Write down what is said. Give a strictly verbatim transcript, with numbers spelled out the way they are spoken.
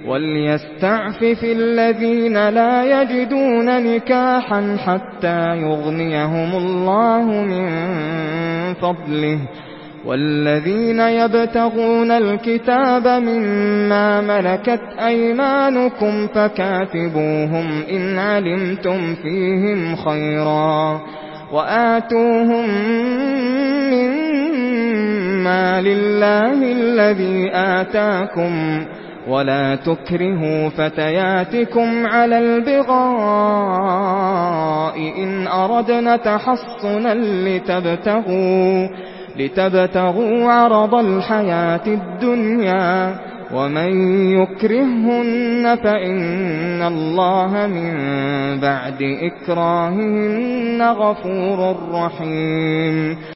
وَلْيَسْتَعْفِفِ الَّذِينَ لَا يَجِدُونَ نِكَاحًا حَتَّى يُغْنِيَهُمُ اللَّهُ مِن فَضْلِهِ ۗ وَالَّذِينَ يَبْتَغُونَ الْكِتَابَ مِمَّا مَلَكَتْ أَيْمَانُكُمْ فَكَاتِبُوهُمْ إِنْ عَلِمْتُمْ فِيهِمْ خَيْرًا ۖ وَآتُوهُم مِّمَّا لِلَّهِ الَّذِي آتَاكُمْ ۖ وَلَا تُكْرِهُوا فَتَيَاتِكُمْ عَلَى الْبِغَاءِ إِنْ أَرَدْنَ تَحَصُّنًا لِّتَبْتَغُوا لِتَبْتَغُوا عَرَضَ الْحَيَاةِ الدُّنْيَا ۚ وَمَن يُكْرِههُّنَّ فَإِنَّ اللَّهَ مِن بَعْدِ إِكْرَاهِهِنَّ غَفُورٌ رَّحِيمٌ.